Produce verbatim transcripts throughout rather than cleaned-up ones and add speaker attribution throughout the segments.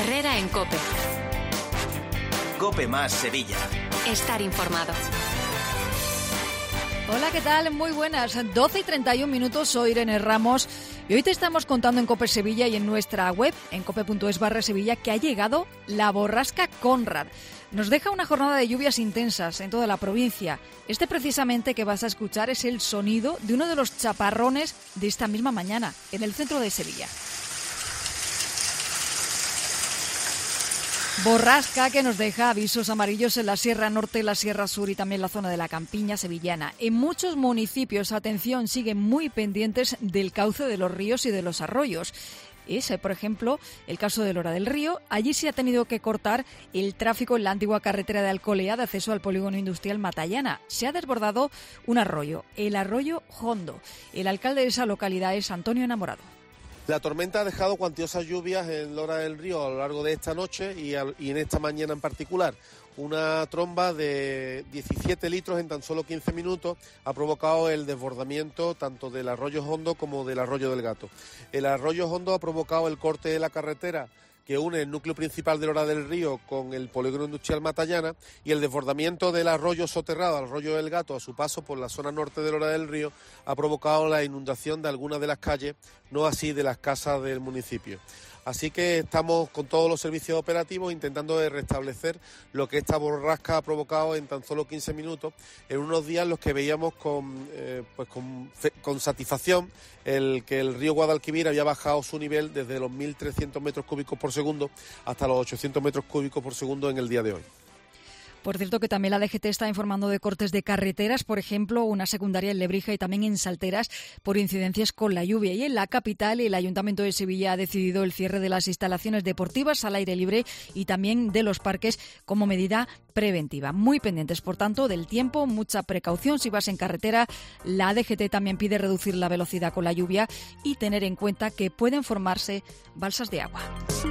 Speaker 1: Herrera en COPE.
Speaker 2: COPE más Sevilla.
Speaker 1: Estar informado.
Speaker 3: Hola, ¿qué tal? Muy buenas. doce y treinta y un minutos, soy Irene Ramos y hoy te estamos contando en COPE Sevilla y en nuestra web, en cope.es barra Sevilla, que ha llegado la borrasca Conrad. Nos deja una jornada de lluvias intensas en toda la provincia. Este precisamente que vas a escuchar es el sonido de uno de los chaparrones de esta misma mañana, en el centro de Sevilla. Borrasca que nos deja avisos amarillos en la Sierra Norte, la Sierra Sur y también la zona de la Campiña sevillana. En muchos municipios, atención, siguen muy pendientes del cauce de los ríos y de los arroyos. Ese, por ejemplo, el caso de Lora del Río. Allí se ha tenido que cortar el tráfico en la antigua carretera de Alcolea de acceso al polígono industrial Matallana. Se ha desbordado un arroyo, el arroyo Hondo. El alcalde de esa localidad es Antonio Enamorado.
Speaker 4: La tormenta ha dejado cuantiosas lluvias en Lora del Río a lo largo de esta noche y, al, y en esta mañana en particular. Una tromba de diecisiete litros en tan solo quince minutos ha provocado el desbordamiento tanto del arroyo Hondo como del arroyo del Gato. El arroyo Hondo ha provocado el corte de la carretera que une el núcleo principal de Lora del Río con el polígono industrial Matallana, y el desbordamiento del arroyo soterrado, al arroyo del Gato, a su paso por la zona norte de Lora del Río, ha provocado la inundación de algunas de las calles, no así de las casas del municipio. Así que estamos con todos los servicios operativos intentando de restablecer lo que esta borrasca ha provocado en tan solo quince minutos, en unos días en los que veíamos con, eh, pues con, con satisfacción el que el río Guadalquivir había bajado su nivel desde los mil trescientos metros cúbicos por segundo hasta los ochocientos metros cúbicos por segundo en el día de hoy.
Speaker 3: Por cierto, que también la D G T está informando de cortes de carreteras, por ejemplo, una secundaria en Lebrija y también en Salteras por incidencias con la lluvia. Y en la capital, el Ayuntamiento de Sevilla ha decidido el cierre de las instalaciones deportivas al aire libre y también de los parques como medida preventiva. Muy pendientes, por tanto, del tiempo, mucha precaución si vas en carretera. La D G T también pide reducir la velocidad con la lluvia y tener en cuenta que pueden formarse balsas de agua.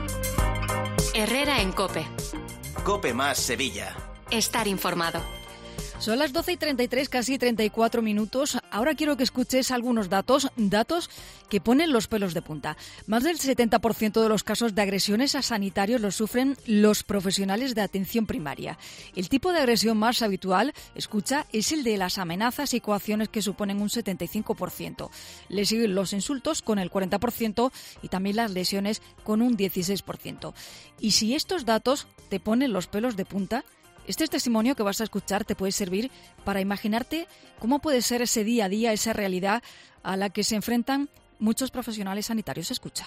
Speaker 1: Herrera en COPE.
Speaker 2: COPE más Sevilla.
Speaker 1: Estar informado.
Speaker 3: Son las doce y treinta y tres, casi treinta y cuatro minutos. Ahora quiero que escuches algunos datos, datos que ponen los pelos de punta. Más del setenta por ciento de los casos de agresiones a sanitarios los sufren los profesionales de atención primaria. El tipo de agresión más habitual, escucha, es el de las amenazas y coacciones, que suponen un setenta y cinco por ciento. Le siguen los insultos con el cuarenta por ciento y también las lesiones con un dieciséis por ciento. Y si estos datos te ponen los pelos de punta, este testimonio que vas a escuchar te puede servir para imaginarte cómo puede ser ese día a día, esa realidad a la que se enfrentan muchos profesionales sanitarios. Escucha.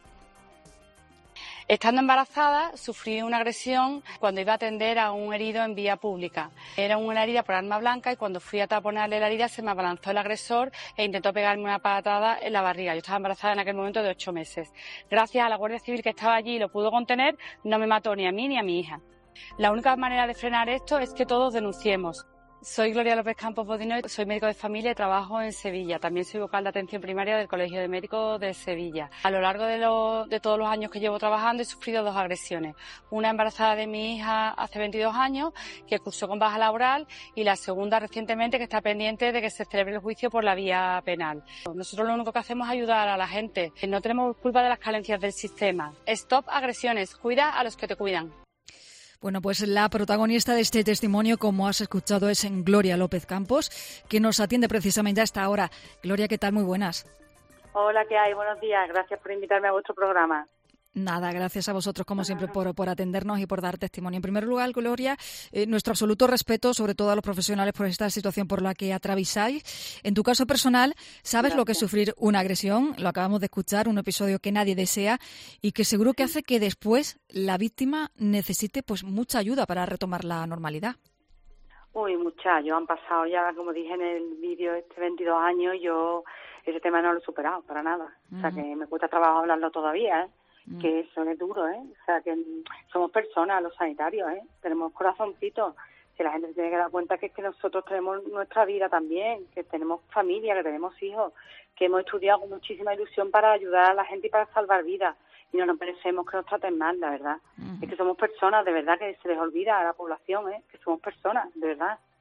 Speaker 5: Estando embarazada, sufrí una agresión cuando iba a atender a un herido en vía pública. Era una herida por arma blanca y cuando fui a taponarle la herida se me abalanzó el agresor e intentó pegarme una patada en la barriga. Yo estaba embarazada en aquel momento de ocho meses. Gracias a la Guardia Civil que estaba allí y lo pudo contener, no me mató ni a mí ni a mi hija. La única manera de frenar esto es que todos denunciemos. Soy Gloria López Campos Bodino, soy médico de familia y trabajo en Sevilla. También soy vocal de atención primaria del Colegio de Médicos de Sevilla. A lo largo de, lo, de todos los años que llevo trabajando he sufrido dos agresiones. Una embarazada de mi hija hace veintidós años, que cursó con baja laboral, y la segunda recientemente, que está pendiente de que se celebre el juicio por la vía penal. Nosotros lo único que hacemos es ayudar a la gente. No tenemos culpa de las carencias del sistema. Stop agresiones, cuida a los que te cuidan.
Speaker 3: Bueno, pues la protagonista de este testimonio, como has escuchado, es Gloria López Campos, que nos atiende precisamente a esta hora. Gloria, ¿qué tal? Muy buenas.
Speaker 6: Hola, ¿qué hay? Buenos días. Gracias por invitarme a vuestro programa.
Speaker 3: Nada, gracias a vosotros, como siempre, por, por atendernos y por dar testimonio. En primer lugar, Gloria, eh, nuestro absoluto respeto, sobre todo a los profesionales, por esta situación por la que atravesáis. En tu caso personal, sabes gracias. Lo que es sufrir una agresión, lo acabamos de escuchar, un episodio que nadie desea y que seguro que hace que después la víctima necesite pues mucha ayuda para retomar la normalidad.
Speaker 6: Uy, mucha. Yo han pasado ya, como dije en el vídeo, este veintidós años, yo ese tema no lo he superado para nada. Uh-huh. O sea, que me cuesta trabajo hablarlo todavía, ¿eh? Que eso es duro, ¿eh? O sea, que somos personas, los sanitarios, ¿eh? Tenemos corazoncitos, que la gente se tiene que dar cuenta que es que nosotros tenemos nuestra vida también, que tenemos familia, que tenemos hijos, que hemos estudiado con muchísima ilusión para ayudar a la gente y para salvar vidas. Y no nos merecemos que nos traten mal, la verdad. Uh-huh. Es que somos personas, de verdad, que se les olvida a la población, ¿eh? Que somos personas, de verdad.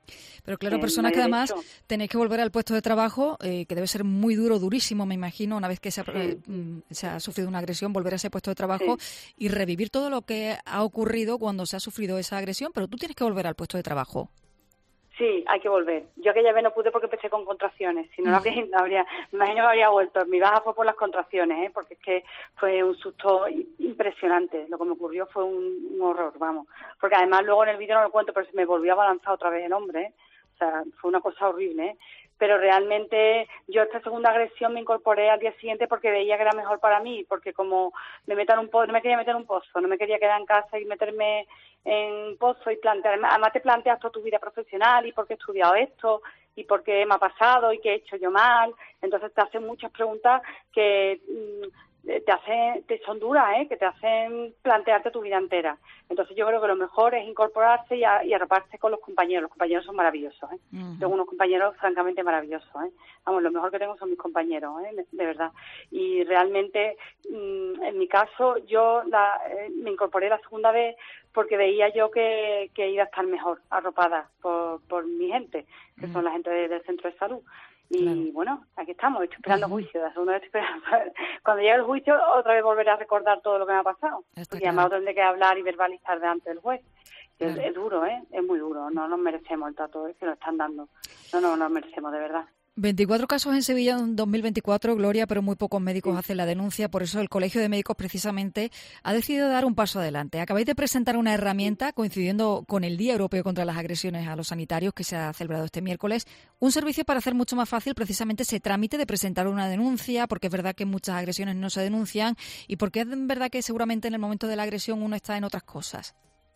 Speaker 3: Pero claro,
Speaker 6: Eh,
Speaker 3: personas
Speaker 6: no
Speaker 3: que
Speaker 6: hay
Speaker 3: además
Speaker 6: derecho.
Speaker 3: tenéis que volver al puesto de trabajo, eh, que debe ser muy duro, durísimo, me imagino, una vez que se ha,
Speaker 6: Sí.
Speaker 3: eh, mm, se ha sufrido una agresión, volver a ese puesto de trabajo y revivir todo lo que ha ocurrido cuando se ha sufrido esa agresión, pero tú tienes que volver al puesto de trabajo.
Speaker 6: Sí, hay que volver. Yo aquella vez no pude porque empecé con contracciones. Si no, no habría, no habría, me imagino que habría vuelto. Mi baja fue por las contracciones, ¿eh? Porque es que fue un susto impresionante. Lo que me ocurrió fue un, un horror, vamos. Porque además luego en el vídeo no lo cuento, pero se me volvió a balanzar otra vez el hombre, ¿eh? O sea, fue una cosa horrible, ¿eh? Pero realmente yo esta segunda agresión me incorporé al día siguiente porque veía que era mejor para mí, porque como me metan un pozo, no me quería meter en un pozo, no me quería quedar en casa y meterme en un pozo y plantear, además te planteas toda tu vida profesional y por qué he estudiado esto y por qué me ha pasado y qué he hecho yo mal, entonces te hacen muchas preguntas que mmm, te hacen, te son duras, ¿eh? Que te hacen plantearte tu vida entera. Entonces yo creo que lo mejor es incorporarse y, a, y arroparse con los compañeros. Los compañeros son maravillosos, ¿eh? Uh-huh. Tengo unos compañeros francamente maravillosos, ¿eh? Vamos, lo mejor que tengo son mis compañeros, ¿eh? De, de verdad. Y realmente, mmm, en mi caso, yo la, eh, me incorporé la segunda vez porque veía yo que, que iba a estar mejor arropada por, por mi gente, que uh-huh. son la gente de, del centro de salud. Y claro. Bueno, aquí estamos, estoy esperando uh-huh. juicio, la segunda vez estoy esperando. Cuando llegue el juicio, otra vez volveré a recordar todo lo que me ha pasado. Está porque claro. Además tendré que hablar y verbalizar delante del juez. Claro. Es, es duro, ¿eh? Es muy duro, no nos merecemos el trato que nos están dando. No, no, nos merecemos, de verdad.
Speaker 3: veinticuatro casos en Sevilla en dos mil veinticuatro, Gloria, pero muy pocos médicos sí. hacen la denuncia. Por eso el Colegio de Médicos precisamente ha decidido dar un paso adelante. Acabáis de presentar una herramienta coincidiendo con el Día Europeo contra las Agresiones a los Sanitarios que se ha celebrado este miércoles. Un servicio para hacer mucho más fácil precisamente ese trámite de presentar una denuncia, porque es verdad que muchas agresiones no se denuncian y porque es verdad que seguramente en el momento de la agresión uno está en otras cosas.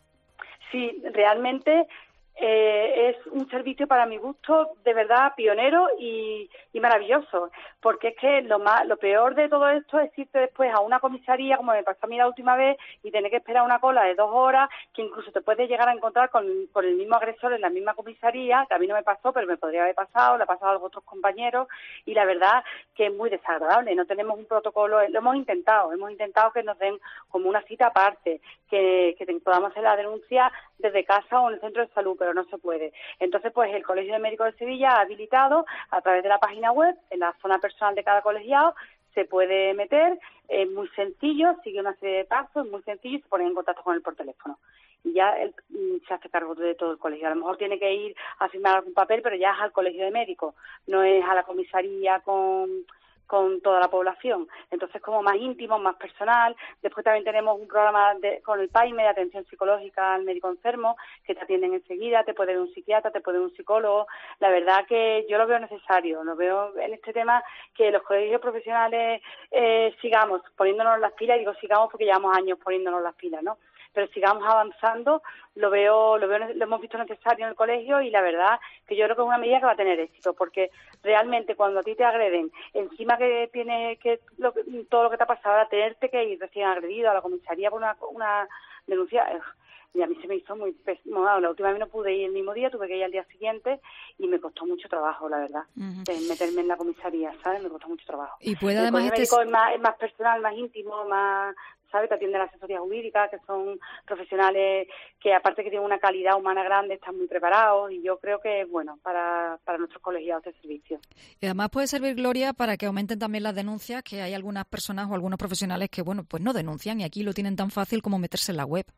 Speaker 6: Sí, realmente... Eh, es un servicio para mi gusto de verdad pionero y, y maravilloso, porque es que lo más, lo peor de todo esto es irte después a una comisaría, como me pasó a mí la última vez, y tener que esperar una cola de dos horas, que incluso te puedes llegar a encontrar con, con el mismo agresor en la misma comisaría, que a mí no me pasó, pero me podría haber pasado, le ha pasado a los otros compañeros, y la verdad que es muy desagradable, no tenemos un protocolo, lo hemos intentado, hemos intentado que nos den como una cita aparte, que, que podamos hacer la denuncia desde casa o en el centro de salud, pero no se puede. Entonces, pues el Colegio de Médicos de Sevilla ha habilitado a través de la página web, en la zona personal de cada colegiado, se puede meter, es muy sencillo, sigue una serie de pasos, es muy sencillo y se pone en contacto con él por teléfono. Y ya él se hace cargo de todo el colegio. A lo mejor tiene que ir a firmar algún papel, pero ya es al Colegio de Médicos, no es a la comisaría con... con toda la población. Entonces, como más íntimo, más personal. Después también tenemos un programa de, con el PAIME de atención psicológica al médico enfermo, que te atienden enseguida, te puede ver un psiquiatra, te puede ver un psicólogo. La verdad que yo lo veo necesario, lo veo en este tema que los colegios profesionales eh, sigamos poniéndonos las pilas, y digo sigamos porque llevamos años poniéndonos las pilas, ¿no? Pero sigamos avanzando, lo veo, lo veo, lo hemos visto necesario en el colegio y la verdad que yo creo que es una medida que va a tener éxito, porque realmente cuando a ti te agreden, encima que tiene que lo, todo lo que te ha pasado, ahora tenerte que ir recién agredido a la comisaría por una, una denuncia, eh, y a mí se me hizo muy pésimo. La última vez no pude ir el mismo día, tuve que ir al día siguiente y me costó mucho trabajo, la verdad, uh-huh. eh, meterme en la comisaría, ¿sabes? Me costó mucho trabajo.
Speaker 3: Y puede
Speaker 6: el
Speaker 3: además este...
Speaker 6: médico es más, es más personal, más íntimo, más... ¿sabes? Te atiende la asesoría jurídica, que son profesionales que aparte que tienen una calidad humana grande, están muy preparados y yo creo que es bueno para, para nuestros colegiados de servicio.
Speaker 3: Y además puede servir, Gloria, para que aumenten también las denuncias, que hay algunas personas o algunos profesionales que, bueno, pues no denuncian y aquí lo tienen tan fácil como meterse en la web.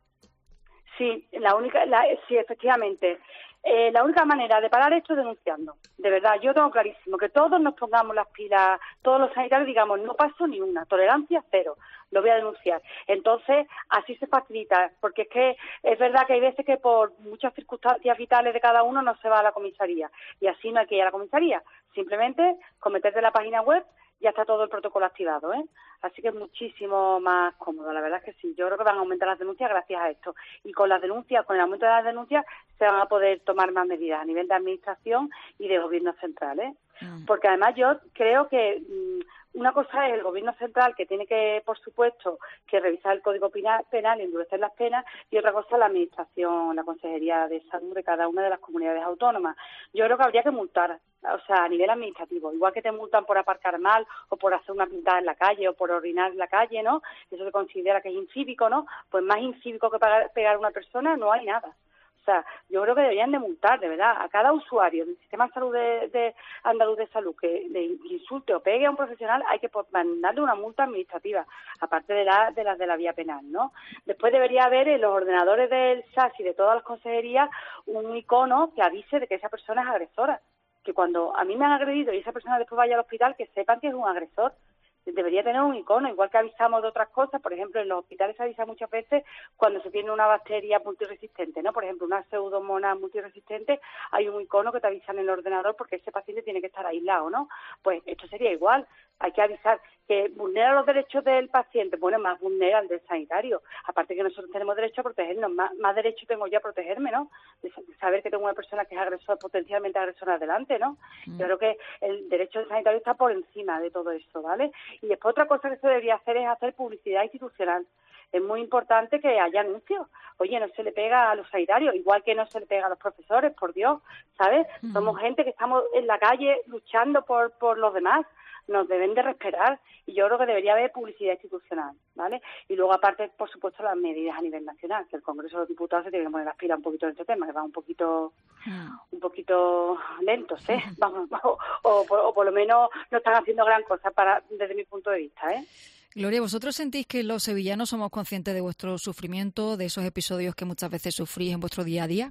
Speaker 6: Sí, la única, la, sí, efectivamente. Eh, la única manera de parar esto es denunciando. De verdad, yo tengo clarísimo que todos nos pongamos las pilas, todos los sanitarios digamos, no paso ni una, tolerancia cero, lo voy a denunciar. Entonces, así se facilita, porque es que es verdad que hay veces que por muchas circunstancias vitales de cada uno no se va a la comisaría, y así no hay que ir a la comisaría, simplemente con meterte en la página web ya está todo el protocolo activado, ¿eh? Así que es muchísimo más cómodo, la verdad es que sí. Yo creo que van a aumentar las denuncias gracias a esto. Y con las denuncias, con el aumento de las denuncias, se van a poder tomar más medidas a nivel de administración y de gobierno central, ¿eh? Mm. Porque además yo creo que mmm, una cosa es el gobierno central, que tiene que, por supuesto, que revisar el Código Penal y endurecer las penas, y otra cosa la administración, la Consejería de Salud de cada una de las comunidades autónomas. Yo creo que habría que multar, o sea, a nivel administrativo, igual que te multan por aparcar mal o por hacer una pintada en la calle o por orinar en la calle, ¿no? Eso se considera que es incívico, ¿no? Pues más incívico que pegar a una persona no hay nada. O O sea, yo creo que deberían de multar, de verdad, a cada usuario del sistema de salud de, de andaluz de salud que le insulte o pegue a un profesional, hay que mandarle una multa administrativa, aparte de la de las de la vía penal, ¿no? Después debería haber en los ordenadores del S A S y de todas las consejerías un icono que avise de que esa persona es agresora, que cuando a mí me han agredido y esa persona después vaya al hospital, que sepan que es un agresor. Debería tener un icono, igual que avisamos de otras cosas. Por ejemplo, en los hospitales se avisa muchas veces cuando se tiene una bacteria multiresistente, ¿no? Por ejemplo, una pseudomonas multiresistente, hay un icono que te avisa en el ordenador porque ese paciente tiene que estar aislado, ¿no? Pues esto sería igual, hay que avisar. Que vulnera los derechos del paciente, bueno, más vulnera el del sanitario. Aparte que nosotros tenemos derecho a protegernos, más, más derecho tengo yo a protegerme, ¿no? De saber que tengo una persona que es agresor, potencialmente agresora adelante, ¿no? Mm. Yo creo que el derecho del sanitario está por encima de todo esto, ¿vale? Y después otra cosa que se debería hacer es hacer publicidad institucional. Es muy importante que haya anuncios. Oye, no se le pega a los sanitarios, igual que no se le pega a los profesores, por Dios, ¿sabes? Mm. Somos gente que estamos en la calle luchando por, por los demás. Nos deben de respetar y yo creo que debería haber publicidad institucional, ¿vale? Y luego, aparte, por supuesto, las medidas a nivel nacional, que el Congreso de los Diputados se tiene que poner las pilas un poquito en este tema, que va un poquito un poquito lentos, ¿eh? Vamos, o, o, o por lo menos no están haciendo gran cosa para desde mi punto de vista, ¿eh?
Speaker 3: Gloria, ¿vosotros sentís que los sevillanos somos conscientes de vuestro sufrimiento, de esos episodios que muchas veces sufrís en vuestro día a día?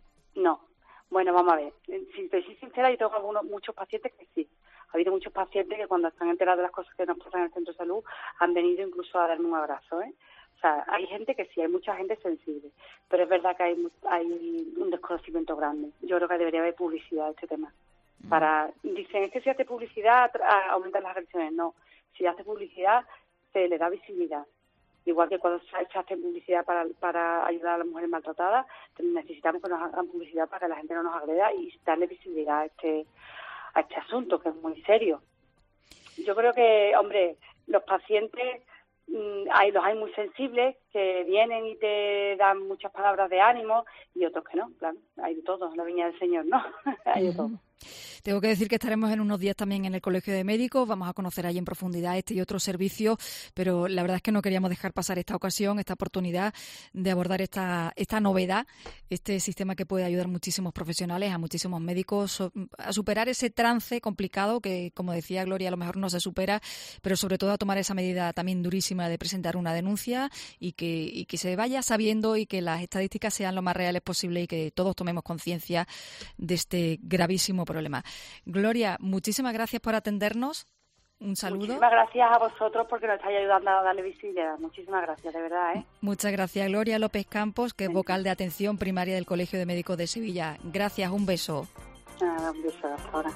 Speaker 6: No. Bueno, vamos a ver. Si te soy sincera, yo tengo algunos, muchos pacientes que sí. Ha habido muchos pacientes que cuando están enterados de las cosas que nos pasan en el centro de salud han venido incluso a darme un abrazo, ¿eh? O sea, hay gente que sí, hay mucha gente sensible, pero es verdad que hay hay un desconocimiento grande. Yo creo que debería haber publicidad de este tema. Para Dicen, es que si hace publicidad aumentan las agresiones. No, si hace publicidad se le da visibilidad. Igual que cuando se hace publicidad para, para ayudar a las mujeres maltratadas, necesitamos que nos hagan publicidad para que la gente no nos agreda y darle visibilidad a este a este asunto, que es muy serio. Yo creo que, hombre, los pacientes, mmm, hay los hay muy sensibles, que vienen y te dan muchas palabras de ánimo, y otros que no, claro, hay de todo, la viña del Señor, ¿no? Hay de todo.
Speaker 3: Tengo que decir que estaremos en unos días también en el Colegio de Médicos, vamos a conocer ahí en profundidad este y otros servicios, pero la verdad es que no queríamos dejar pasar esta ocasión, esta oportunidad de abordar esta esta novedad, este sistema que puede ayudar a muchísimos profesionales, a muchísimos médicos a superar ese trance complicado que, como decía Gloria, a lo mejor no se supera, pero sobre todo a tomar esa medida también durísima de presentar una denuncia y que, y que se vaya sabiendo y que las estadísticas sean lo más reales posible y que todos tomemos conciencia de este gravísimo problema. Gloria, muchísimas gracias por atendernos. Un saludo.
Speaker 6: Muchísimas gracias a vosotros porque nos estáis ayudando a darle visibilidad. Muchísimas gracias, de verdad, ¿eh?
Speaker 3: Muchas gracias, Gloria López Campos, que es vocal de atención primaria del Colegio de Médicos de Sevilla. Gracias, un beso.
Speaker 6: Nada, un beso, hasta ahora.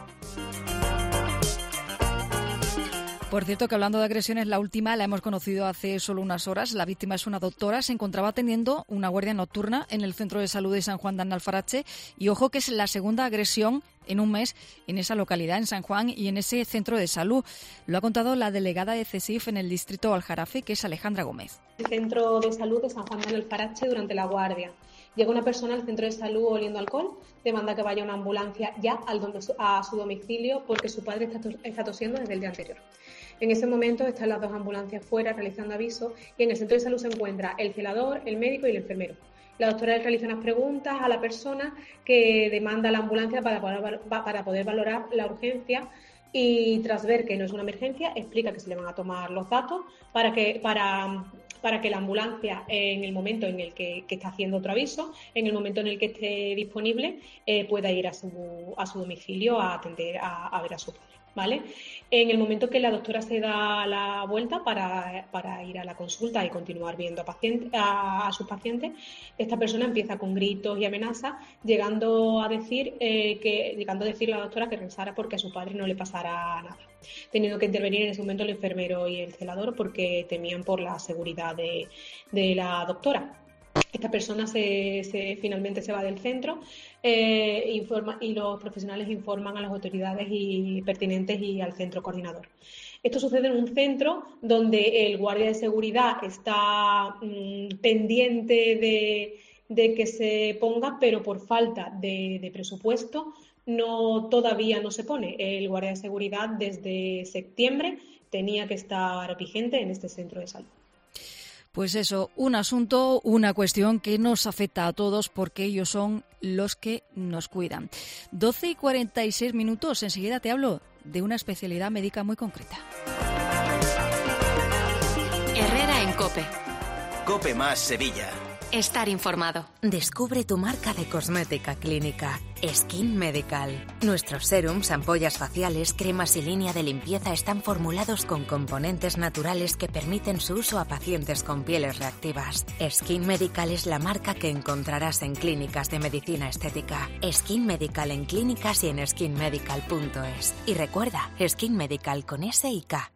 Speaker 3: Por cierto, que hablando de agresiones, la última la hemos conocido hace solo unas horas. La víctima es una doctora, se encontraba atendiendo una guardia nocturna en el Centro de Salud de San Juan de Alfarache y ojo que es la segunda agresión en un mes en esa localidad, en San Juan y en ese centro de salud. Lo ha contado la delegada de CESIF en el distrito Aljarafe, que es Alejandra Gómez.
Speaker 7: El Centro de Salud de San Juan de Alfarache durante la guardia. Llega una persona al centro de salud oliendo alcohol, demanda que vaya una ambulancia ya al donde, a su domicilio porque su padre está, tos, está tosiendo desde el día anterior. En ese momento están las dos ambulancias fuera realizando avisos y en el centro de salud se encuentra el celador, el médico y el enfermero. La doctora le realiza unas preguntas a la persona que demanda la ambulancia para poder, para poder valorar la urgencia y tras ver que no es una emergencia, explica que se le van a tomar los datos para que, para, para que la ambulancia, en el momento en el que, que está haciendo otro aviso, en el momento en el que esté disponible, eh, pueda ir a su, a su domicilio a atender a, a ver a su padre. ¿Vale? En el momento que la doctora se da la vuelta para, para ir a la consulta y continuar viendo a, paciente, a, a sus pacientes, esta persona empieza con gritos y amenazas, llegando a decir eh, que llegando a decirle a la doctora que rezara porque a su padre no le pasara nada, teniendo que intervenir en ese momento el enfermero y el celador porque temían por la seguridad de, de la doctora. Esta persona se, se, finalmente se va del centro eh, informa, y los profesionales informan a las autoridades y, pertinentes y al centro coordinador. Esto sucede en un centro donde el guardia de seguridad está mmm, pendiente de, de que se ponga, pero por falta de, de presupuesto no, todavía no se pone. El guardia de seguridad desde septiembre tenía que estar vigente en este centro de salud.
Speaker 3: Pues eso, un asunto, una cuestión que nos afecta a todos porque ellos son los que nos cuidan. doce y cuarenta y seis minutos, enseguida te hablo de una especialidad médica muy concreta.
Speaker 1: Herrera en COPE.
Speaker 2: COPE más Sevilla.
Speaker 1: Estar informado.
Speaker 8: Descubre tu marca de cosmética clínica, Skin Medical. Nuestros serums, ampollas faciales, cremas y línea de limpieza están formulados con componentes naturales que permiten su uso a pacientes con pieles reactivas. Skin Medical es la marca que encontrarás en clínicas de medicina estética. Skin Medical en clínicas y en skin medical punto es. Y recuerda, Skin Medical con S y K.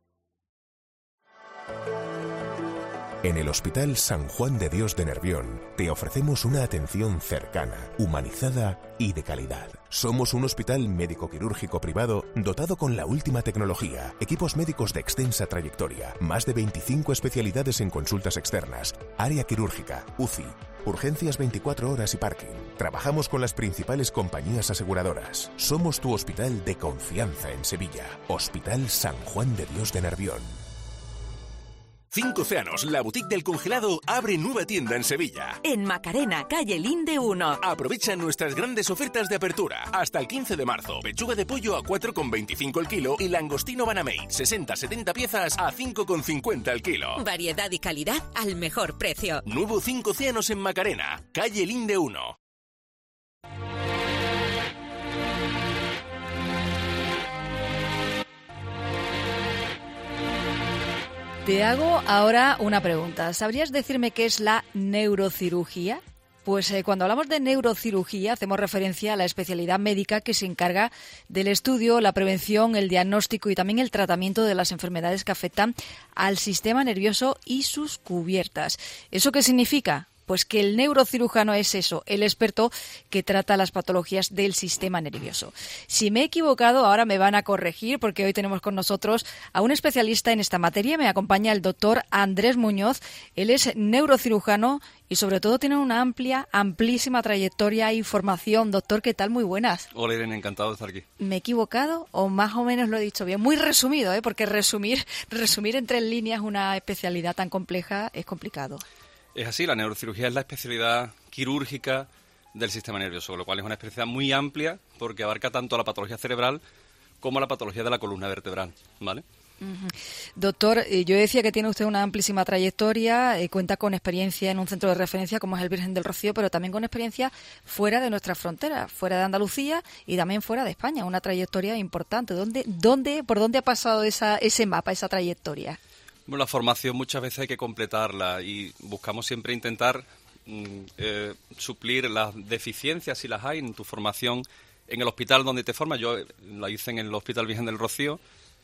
Speaker 9: En el Hospital San Juan de Dios de Nervión te ofrecemos una atención cercana, humanizada y de calidad. Somos un hospital médico-quirúrgico privado dotado con la última tecnología, equipos médicos de extensa trayectoria, más de veinticinco especialidades en consultas externas, área quirúrgica, U C I, urgencias veinticuatro horas y parking. Trabajamos con las principales compañías aseguradoras. Somos tu hospital de confianza en Sevilla. Hospital San Juan de Dios de Nervión.
Speaker 10: Cinco Océanos, la boutique del congelado, abre nueva tienda en Sevilla.
Speaker 8: En Macarena, calle Linde uno.
Speaker 10: Aprovecha nuestras grandes ofertas de apertura. Hasta el quince de marzo, pechuga de pollo a cuatro con veinticinco el kilo y langostino Banamey, sesenta a setenta piezas a cinco con cincuenta el kilo.
Speaker 8: Variedad y calidad al mejor precio.
Speaker 10: Nuevo Cinco Océanos en Macarena, calle Linde uno.
Speaker 3: Te hago ahora una pregunta. ¿Sabrías decirme qué es la neurocirugía? Pues eh, cuando hablamos de neurocirugía hacemos referencia a la especialidad médica que se encarga del estudio, la prevención, el diagnóstico y también el tratamiento de las enfermedades que afectan al sistema nervioso y sus cubiertas. ¿Eso qué significa? Pues que el neurocirujano es eso, el experto que trata las patologías del sistema nervioso. Si me he equivocado, ahora me van a corregir porque hoy tenemos con nosotros a un especialista en esta materia. Me acompaña el doctor Andrés Muñoz. Él es neurocirujano y sobre todo tiene una amplia, amplísima trayectoria y formación. Doctor, ¿qué tal? Muy buenas.
Speaker 11: Hola Irene, encantado de estar aquí.
Speaker 3: ¿Me he equivocado o más o menos lo he dicho bien? Muy resumido, ¿eh? Porque resumir, resumir en tres líneas una especialidad tan compleja es complicado.
Speaker 11: Es así, la neurocirugía es la especialidad quirúrgica del sistema nervioso, con lo cual es una especialidad muy amplia porque abarca tanto la patología cerebral como la patología de la columna vertebral, ¿vale?
Speaker 3: Uh-huh. Doctor, eh, yo decía que tiene usted una amplísima trayectoria, eh, cuenta con experiencia en un centro de referencia como es el Virgen del Rocío, pero también con experiencia fuera de nuestras fronteras, fuera de Andalucía y también fuera de España, una trayectoria importante. ¿Dónde, dónde, por dónde ha pasado esa, ese mapa, esa trayectoria?
Speaker 11: Bueno, la formación muchas veces hay que completarla y buscamos siempre intentar mm, eh, suplir las deficiencias si las hay en tu formación en el hospital donde te formas. Yo la hice en el Hospital Virgen del Rocío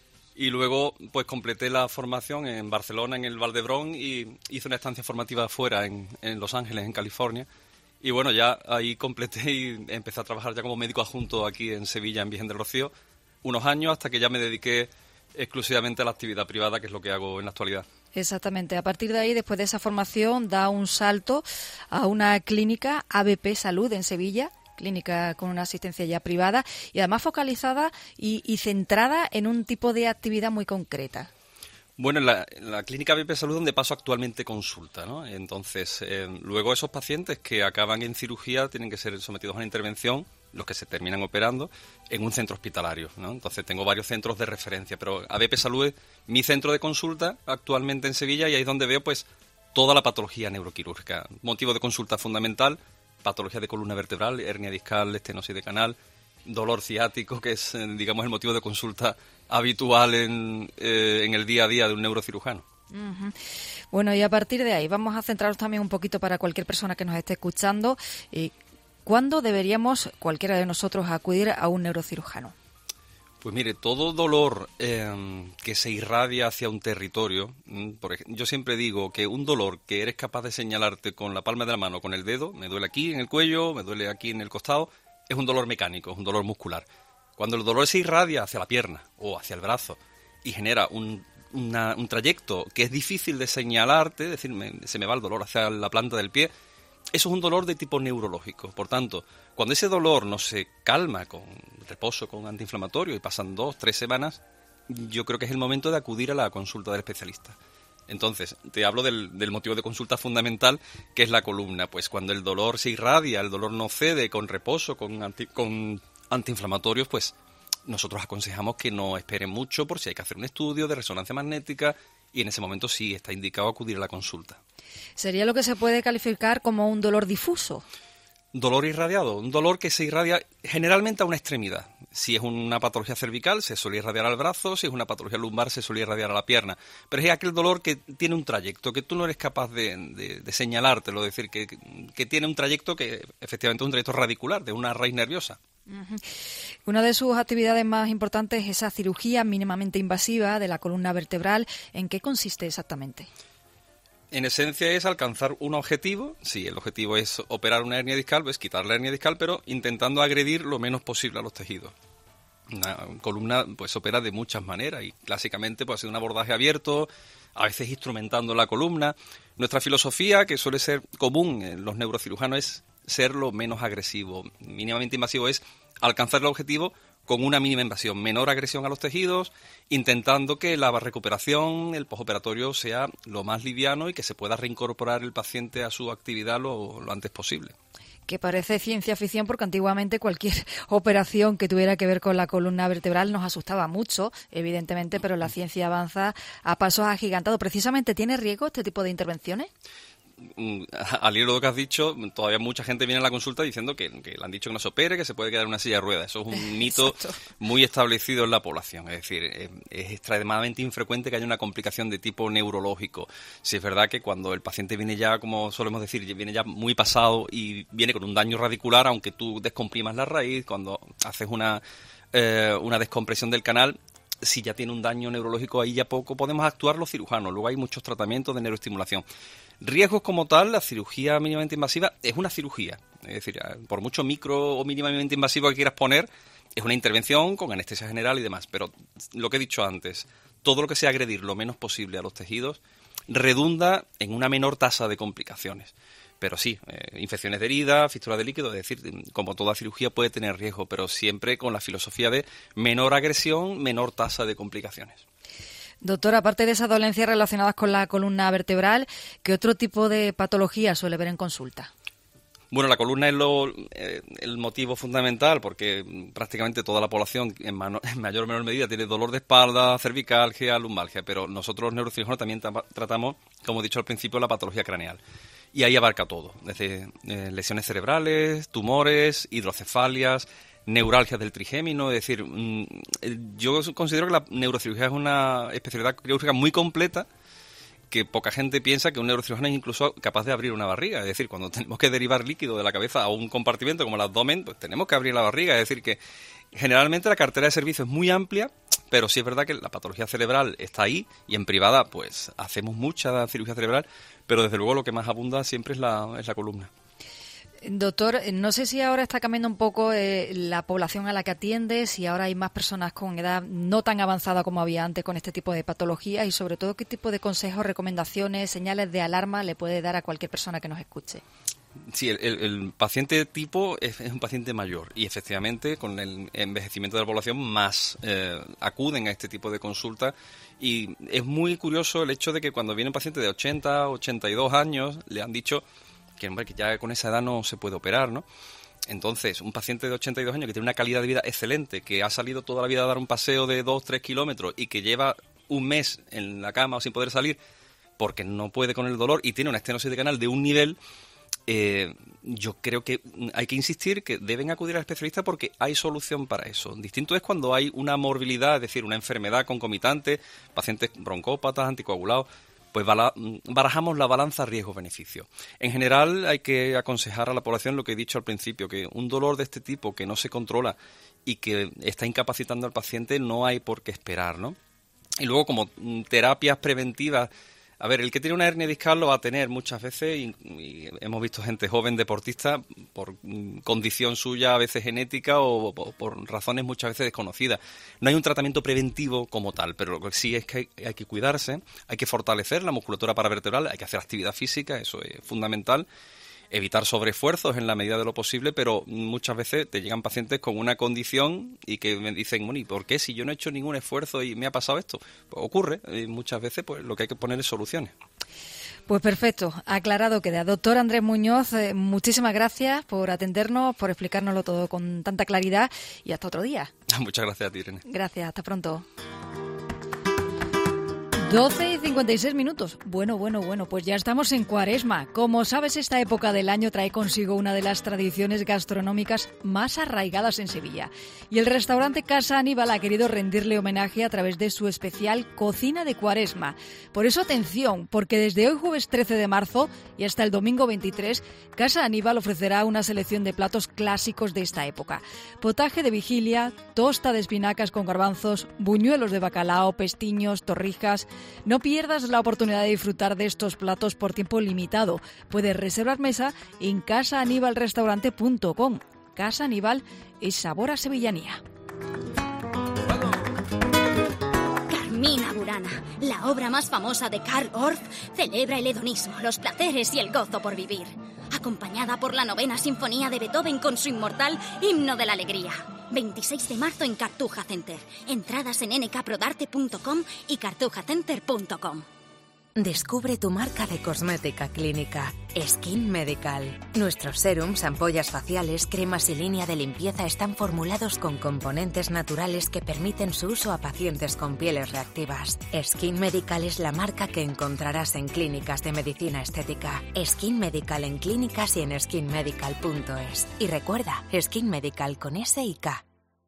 Speaker 11: y luego pues completé la formación en Barcelona, en el Valdebrón, y hice una estancia formativa fuera en, en Los Ángeles, en California. Y bueno, ya ahí completé y empecé a trabajar ya como médico adjunto aquí en Sevilla, en Virgen del Rocío, unos años hasta que ya me dediqué exclusivamente a la actividad privada, que es lo que hago en la actualidad.
Speaker 3: Exactamente. A partir de ahí, después de esa formación, da un salto a una clínica A B P Salud en Sevilla, clínica con una asistencia ya privada y además focalizada y, y centrada en un tipo de actividad muy concreta.
Speaker 11: Bueno, en la, en la clínica A B P Salud donde paso actualmente consulta, ¿no? Entonces, eh, luego esos pacientes que acaban en cirugía tienen que ser sometidos a una intervención, los que se terminan operando, en un centro hospitalario, ¿no? Entonces tengo varios centros de referencia, pero A B P Salud es mi centro de consulta actualmente en Sevilla y ahí es donde veo pues toda la patología neuroquirúrgica. Motivo de consulta fundamental, patología de columna vertebral, hernia discal, estenosis de canal, dolor ciático, que es, digamos, el motivo de consulta habitual en, eh, en el día a día de un neurocirujano.
Speaker 3: Uh-huh. Bueno, y a partir de ahí vamos a centrarnos también un poquito para cualquier persona que nos esté escuchando. Eh, ¿Cuándo deberíamos, cualquiera de nosotros, acudir a un neurocirujano?
Speaker 11: Pues mire, todo dolor eh, que se irradia hacia un territorio, por ejemplo, yo siempre digo que un dolor que eres capaz de señalarte con la palma de la mano, con el dedo, me duele aquí en el cuello, me duele aquí en el costado, es un dolor mecánico, es un dolor muscular. Cuando el dolor se irradia hacia la pierna o hacia el brazo y genera un, una, un trayecto que es difícil de señalarte, es decir, me, se me va el dolor hacia la planta del pie, eso es un dolor de tipo neurológico. Por tanto, cuando ese dolor no se calma con reposo, con antiinflamatorio, y pasan dos, tres semanas, yo creo que es el momento de acudir a la consulta del especialista. Entonces, te hablo del, del motivo de consulta fundamental, que es la columna. Pues cuando el dolor se irradia, el dolor no cede, con reposo, con, anti, con antiinflamatorios, pues nosotros aconsejamos que no esperen mucho por si hay que hacer un estudio de resonancia magnética, y en ese momento sí está indicado acudir a la consulta.
Speaker 3: ¿Sería lo que se puede calificar como un dolor difuso?
Speaker 11: Dolor irradiado, un dolor que se irradia generalmente a una extremidad. Si es una patología cervical, se suele irradiar al brazo; si es una patología lumbar, se suele irradiar a la pierna. Pero es aquel dolor que tiene un trayecto, que tú no eres capaz de, de, de señalártelo, es decir, que, que tiene un trayecto que efectivamente es un trayecto radicular, de una raíz nerviosa.
Speaker 3: Uh-huh. Una de sus actividades más importantes es esa cirugía mínimamente invasiva de la columna vertebral. ¿En qué consiste exactamente?
Speaker 11: En esencia es alcanzar un objetivo. Sí, el objetivo es operar una hernia discal, pues quitar la hernia discal, pero intentando agredir lo menos posible a los tejidos. Una columna pues opera de muchas maneras y clásicamente puede ser un abordaje abierto, a veces instrumentando la columna. Nuestra filosofía, que suele ser común en los neurocirujanos, es ser lo menos agresivo. Mínimamente invasivo es alcanzar el objetivo con una mínima invasión, menor agresión a los tejidos, intentando que la recuperación, el postoperatorio, sea lo más liviano y que se pueda reincorporar el paciente a su actividad lo, lo antes posible.
Speaker 3: Que parece ciencia ficción, porque antiguamente cualquier operación que tuviera que ver con la columna vertebral nos asustaba mucho, evidentemente, pero la ciencia avanza a pasos agigantados. ¿Precisamente tiene riesgo este tipo de intervenciones?
Speaker 11: Al hilo de lo que has dicho, todavía mucha gente viene a la consulta diciendo que, que le han dicho que no se opere, que se puede quedar en una silla de ruedas. Eso es un mito Exacto. muy establecido en la población. Es decir, es, es extremadamente infrecuente que haya una complicación de tipo neurológico. Si es verdad que cuando el paciente viene ya, como solemos decir, viene ya muy pasado y viene con un daño radicular, aunque tú descomprimas la raíz, cuando haces una, eh, una descompresión del canal, si ya tiene un daño neurológico, ahí ya poco podemos actuar los cirujanos. Luego hay muchos tratamientos de neuroestimulación. Riesgos como tal, la cirugía mínimamente invasiva es una cirugía. Es decir, por mucho micro o mínimamente invasivo que quieras poner, es una intervención con anestesia general y demás. Pero lo que he dicho antes, todo lo que sea agredir lo menos posible a los tejidos redunda en una menor tasa de complicaciones. Pero sí, eh, infecciones de herida, fístula de líquido, es decir, como toda cirugía puede tener riesgo, pero siempre con la filosofía de menor agresión, menor tasa de complicaciones.
Speaker 3: Doctor, aparte de esas dolencias relacionadas con la columna vertebral, ¿qué otro tipo de patología suele ver en consulta?
Speaker 11: Bueno, la columna es lo, eh, el motivo fundamental, porque prácticamente toda la población, en, mano, en mayor o menor medida, tiene dolor de espalda, cervicalgia, lumbalgia, pero nosotros los neurocirujanos también tra- tratamos, como he dicho al principio, la patología craneal. Y ahí abarca todo, desde eh, lesiones cerebrales, tumores, hidrocefalias, neuralgias del trigémino. Es decir, mmm, yo considero que la neurocirugía es una especialidad quirúrgica muy completa, que poca gente piensa que un neurocirujano es incluso capaz de abrir una barriga. Es decir, cuando tenemos que derivar líquido de la cabeza a un compartimento como el abdomen, pues tenemos que abrir la barriga. Es decir, que generalmente la cartera de servicios es muy amplia, pero sí es verdad que la patología cerebral está ahí, y en privada pues hacemos mucha cirugía cerebral, pero desde luego lo que más abunda siempre es la, es la columna.
Speaker 3: Doctor, no sé si ahora está cambiando un poco eh, la población a la que atiende, si ahora hay más personas con edad no tan avanzada como había antes con este tipo de patologías, y sobre todo qué tipo de consejos, recomendaciones, señales de alarma le puede dar a cualquier persona que nos escuche.
Speaker 11: Sí, el, el, el paciente tipo es, es un paciente mayor, y efectivamente con el envejecimiento de la población más eh, acuden a este tipo de consulta, y es muy curioso el hecho de que cuando viene un paciente de ochenta, ochenta y dos años le han dicho que, hombre, que ya con esa edad no se puede operar, ¿no? Entonces, un paciente de ochenta y dos años que tiene una calidad de vida excelente, que ha salido toda la vida a dar un paseo de dos, tres kilómetros y que lleva un mes en la cama o sin poder salir porque no puede con el dolor y tiene una estenosis de canal de un nivel, eh, yo creo que hay que insistir que deben acudir al especialista porque hay solución para eso. Distinto es cuando hay una morbilidad, es decir, una enfermedad concomitante, pacientes broncópatas, anticoagulados, pues barajamos la balanza riesgo-beneficio. En general hay que aconsejar a la población lo que he dicho al principio, que un dolor de este tipo que no se controla y que está incapacitando al paciente no hay por qué esperar, ¿no? Y luego, como terapias preventivas, a ver, el que tiene una hernia discal lo va a tener muchas veces, y, y hemos visto gente joven deportista por condición suya, a veces genética, o, o por razones muchas veces desconocidas. No hay un tratamiento preventivo como tal, pero lo que sí es que hay, hay que cuidarse, hay que fortalecer la musculatura paravertebral, hay que hacer actividad física, eso es fundamental. evitar sobreesfuerzos en la medida de lo posible, pero muchas veces te llegan pacientes con una condición y que me dicen, bueno, ¿y por qué si yo no he hecho ningún esfuerzo y me ha pasado esto? Pues ocurre, y muchas veces pues lo que hay que poner es soluciones.
Speaker 3: Pues perfecto, aclarado queda. Doctor Andrés Muñoz, eh, muchísimas gracias por atendernos, por explicárnoslo todo con tanta claridad y hasta otro día.
Speaker 11: Muchas gracias a ti, Irene.
Speaker 3: Gracias, hasta pronto. doce y cincuenta y seis minutos. Bueno, bueno, bueno, pues ya estamos en Cuaresma. Como sabes, esta época del año trae consigo una de las tradiciones gastronómicas más arraigadas en Sevilla. Y el restaurante Casa Aníbal ha querido rendirle homenaje a través de su especial Cocina de Cuaresma. Por eso, atención, porque desde hoy jueves trece de marzo y hasta el domingo veintitrés, Casa Aníbal ofrecerá una selección de platos clásicos de esta época. Potaje de vigilia, tosta de espinacas con garbanzos, buñuelos de bacalao, pestiños, torrijas. No pierdas la oportunidad de disfrutar de estos platos por tiempo limitado. Puedes reservar mesa en casa aníbal restaurante punto com. Casa Aníbal es sabor a sevillanía.
Speaker 12: Carmina Burana, la obra más famosa de Karl Orff, celebra el hedonismo, los placeres y el gozo por vivir. Acompañada por la novena sinfonía de Beethoven con su inmortal Himno de la Alegría. veintiséis de marzo en Cartuja Center. Entradas en ene ka prodarte punto com y cartuja center punto com.
Speaker 8: Descubre tu marca de cosmética clínica, Skin Medical. Nuestros serums, ampollas faciales, cremas y línea de limpieza están formulados con componentes naturales que permiten su uso a pacientes con pieles reactivas. Skin Medical es la marca que encontrarás en clínicas de medicina estética. Skin Medical en clínicas y en skin medical punto es. Y recuerda, Skin Medical con S y K.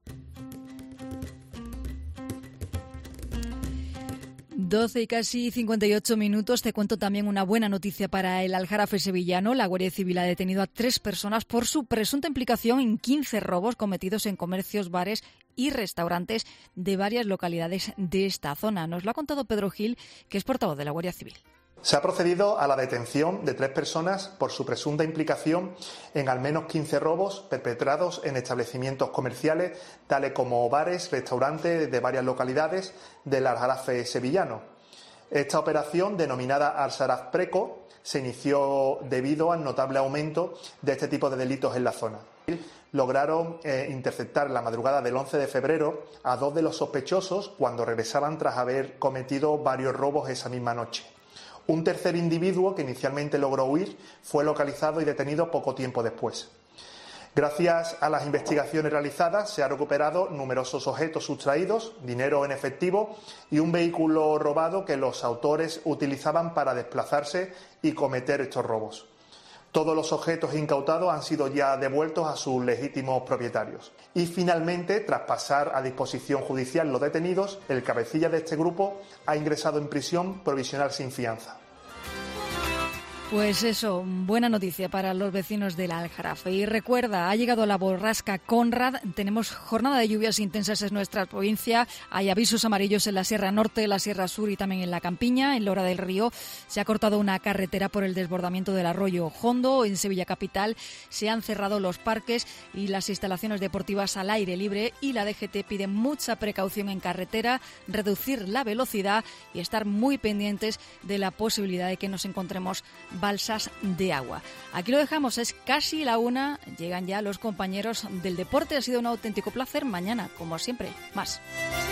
Speaker 3: doce y casi cincuenta y ocho minutos. Te cuento también una buena noticia para el Aljarafe sevillano. La Guardia Civil ha detenido a tres personas por su presunta implicación en quince robos cometidos en comercios, bares y restaurantes de varias localidades de esta zona. Nos lo ha contado Pedro Gil, que es portavoz de la Guardia Civil.
Speaker 13: Se ha procedido a la detención de tres personas por su presunta implicación en al menos quince robos perpetrados en establecimientos comerciales, tales como bares, restaurantes de varias localidades del Aljarafe sevillano. Esta operación, denominada Al-Saraf Preco, se inició debido al notable aumento de este tipo de delitos en la zona. Lograron eh, interceptar la madrugada del once de febrero a dos de los sospechosos cuando regresaban tras haber cometido varios robos esa misma noche. Un tercer individuo, que inicialmente logró huir, fue localizado y detenido poco tiempo después. Gracias a las investigaciones realizadas, se han recuperado numerosos objetos sustraídos, dinero en efectivo y un vehículo robado que los autores utilizaban para desplazarse y cometer estos robos. Todos los objetos incautados han sido ya devueltos a sus legítimos propietarios. Y finalmente, tras pasar a disposición judicial los detenidos, el cabecilla de este grupo ha ingresado en prisión provisional sin fianza.
Speaker 3: Pues eso, buena noticia para los vecinos del Aljarafe. Y recuerda, ha llegado la borrasca Conrad. Tenemos jornada de lluvias intensas en nuestra provincia. Hay avisos amarillos en la Sierra Norte, la Sierra Sur y también en la Campiña. En Lora del Río se ha cortado una carretera por el desbordamiento del arroyo Hondo. En Sevilla Capital se han cerrado los parques y las instalaciones deportivas al aire libre. Y la D G T pide mucha precaución en carretera, reducir la velocidad y estar muy pendientes de la posibilidad de que nos encontremos balsas de agua. Aquí lo dejamos, es casi la una, llegan ya los compañeros del deporte. Ha sido un auténtico placer. Mañana, como siempre, más.